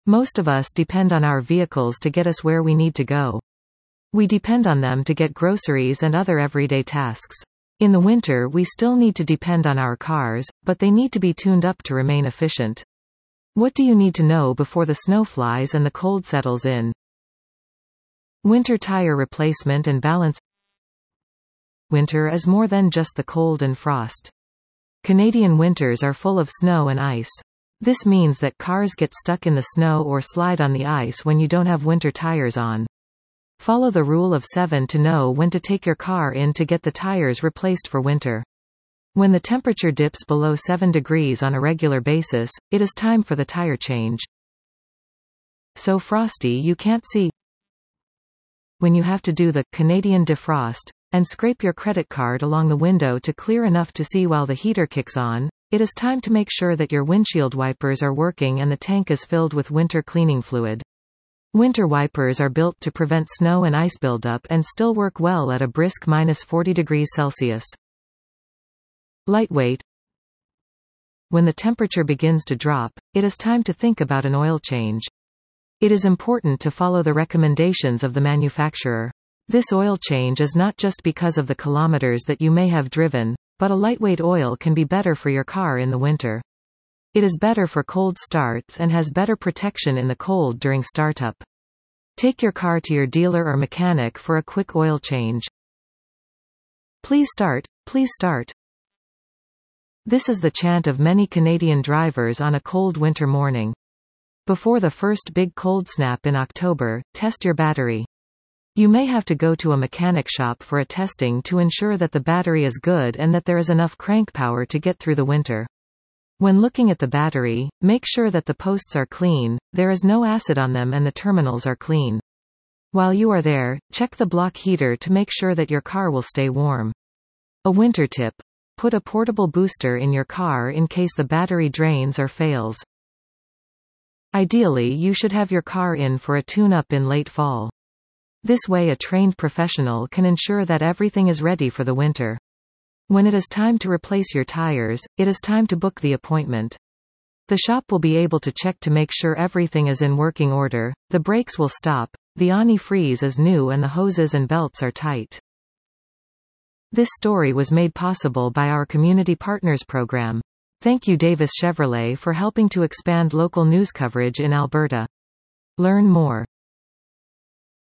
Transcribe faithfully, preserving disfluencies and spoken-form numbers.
Most of us depend on our vehicles to get us where we need to go. We depend on them to get groceries and other everyday tasks. In the winter we still need to depend on our cars, but they need to be tuned up to remain efficient. What do you need to know before the snow flies and the cold settles in? Winter tire replacement and balance. Winter is more than just the cold and frost. Canadian winters are full of snow and ice. This means that cars get stuck in the snow or slide on the ice when you don't have winter tires on. Follow the rule of seven to know when to take your car in to get the tires replaced for winter. When the temperature dips below seven degrees on a regular basis, it is time for the tire change. So frosty you can't see. When you have to do the Canadian defrost and scrape your credit card along the window to clear enough to see while the heater kicks on, it is time to make sure that your windshield wipers are working and the tank is filled with winter cleaning fluid. Winter wipers are built to prevent snow and ice buildup and still work well at a brisk minus forty degrees Celsius. Lightweight. When the temperature begins to drop, it is time to think about an oil change. It is important to follow the recommendations of the manufacturer. This oil change is not just because of the kilometers that you may have driven, but a lightweight oil can be better for your car in the winter. It is better for cold starts and has better protection in the cold during startup. Take your car to your dealer or mechanic for a quick oil change. Please start, please start. This is the chant of many Canadian drivers on a cold winter morning. Before the first big cold snap in October, test your battery. You may have to go to a mechanic shop for a testing to ensure that the battery is good and that there is enough crank power to get through the winter. When looking at the battery, make sure that the posts are clean, there is no acid on them and the terminals are clean. While you are there, check the block heater to make sure that your car will stay warm. A winter tip: put a portable booster in your car in case the battery drains or fails. Ideally, you should have your car in for a tune-up in late fall. This way a trained professional can ensure that everything is ready for the winter. When it is time to replace your tires, it is time to book the appointment. The shop will be able to check to make sure everything is in working order, the brakes will stop, the antifreeze is new and the hoses and belts are tight. This story was made possible by our Community Partners program. Thank you Davis Chevrolet for helping to expand local news coverage in Alberta. Learn more.